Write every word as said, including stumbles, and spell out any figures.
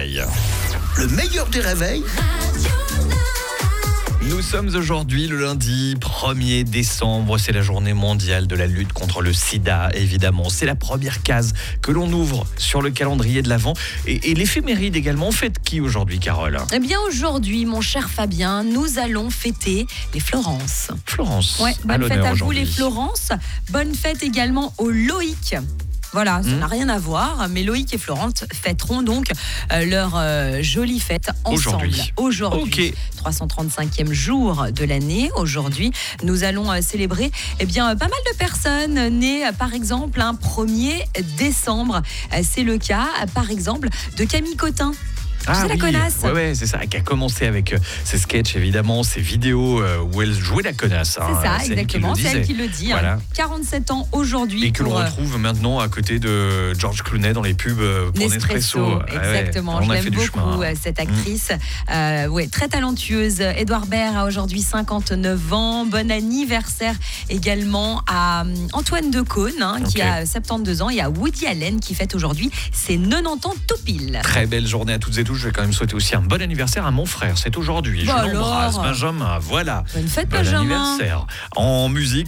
réveil. Le meilleur des réveils. Nous sommes aujourd'hui le lundi premier décembre, c'est la journée mondiale de la lutte contre le sida, évidemment. C'est la première case que l'on ouvre sur le calendrier de l'Avent. Et, et l'éphéméride également, on fête qui aujourd'hui, Carole ? Eh bien aujourd'hui, mon cher Fabien, nous allons fêter les Florence. Florence, Ouais, à bonne fête l'honneur à vous aujourd'hui. les Florence. Bonne fête également aux Loïc. Voilà, ça Mmh. n'a rien à voir, mais Loïc et Florence fêteront donc euh, leur euh, jolie fête ensemble. Aujourd'hui. Aujourd'hui, Ok. trois cent trente-cinquième jour de l'année. Aujourd'hui, nous allons euh, célébrer eh bien, pas mal de personnes nées, euh, par exemple, un premier décembre. Euh, c'est le cas, euh, par exemple, de Camille Cotin. Tu sais, la connasse. ouais, ouais, c'est ça, qui a commencé avec euh, ses sketchs, évidemment, ses vidéos euh, où elle jouait la connasse. hein. C'est ça, C'est elle qui le exactement. C'est elle disait. qui le dit. Voilà. hein. quarante-sept ans aujourd'hui. Et que l'on pour, euh, retrouve maintenant à côté de George Clooney dans les pubs euh, pour Nespresso. Nespresso, Ah ouais, exactement. on Je a l'aime fait du beaucoup, chemin. euh, cette actrice. Euh, ouais, très talentueuse. Édouard Baird a aujourd'hui cinquante-neuf ans. Bon anniversaire également à euh, Antoine Decaune, hein, qui Ok. a soixante-douze ans, et à Woody Allen, qui fête aujourd'hui ses quatre-vingt-dix ans tout pile. Très belle journée à toutes et tous. Je vais quand même souhaiter aussi un bon anniversaire à mon frère. C'est aujourd'hui. Bah Je l'embrasse, alors. Benjamin. Voilà. Bonne fête, Bon Benjamin. anniversaire. En musique.